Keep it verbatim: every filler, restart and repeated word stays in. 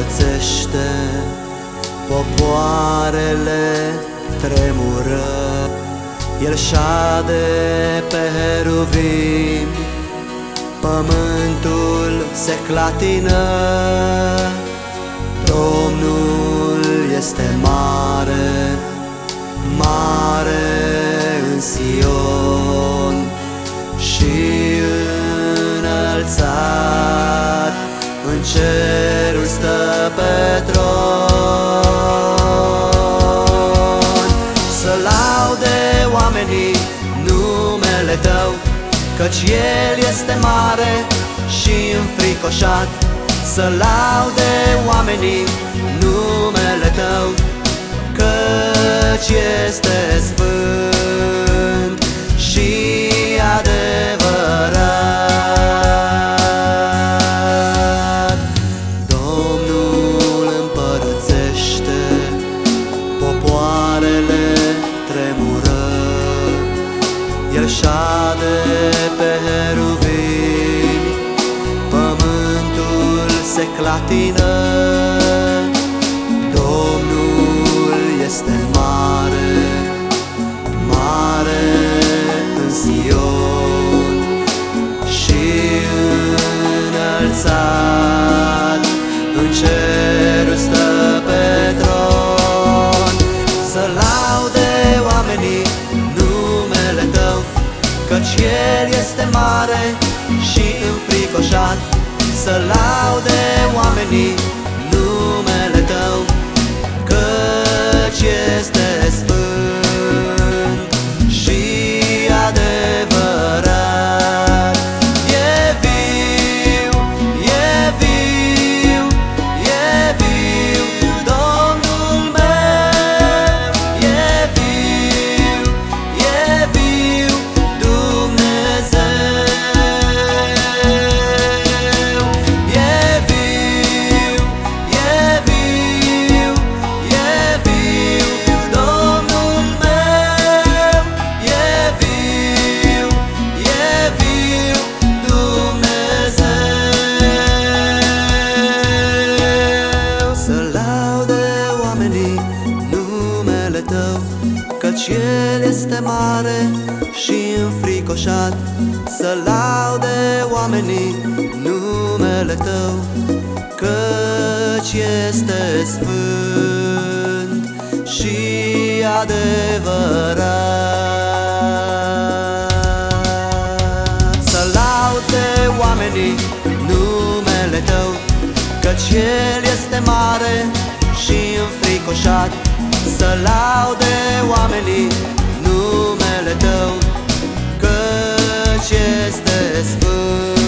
împărățește, popoarele tremură. El șade pe heruvim, pământul se clatină. Domnul este mare, mare în Sion și înălțat în cerul stă pe tron. Să laude oamenii numele Tău, căci El este mare și înfricoșat. Să laude oamenii numele Tău, căci este sfânt și adevărat. Domnul împărățește, popoarele tremură. El șade pe heruvimi, pământul se clatină. Domnul este mare, mare în Sion și înălțat în cerul stă pe tron. Să laude oamenii numele Tău, căci El este mare și înfricoșat. Să laude oamenii numele Tău, căci este sfânt și adevărat. E viu, e viu, e viu, Domnul meu. E viu, e viu, Dumnezeu. E viu, e viu, e viu, Domnul meu. E viu, e viu, Dumnezeu. Să laude oamenii numele Tău, căci El este mare și înfricoșat. Să laude oamenii numele Tău, căci este sfânt și adevărat. Să laude oamenii numele Tău, căci El este mare și înfricoșat. Să laude oamenii numele Tău, căci este sfânt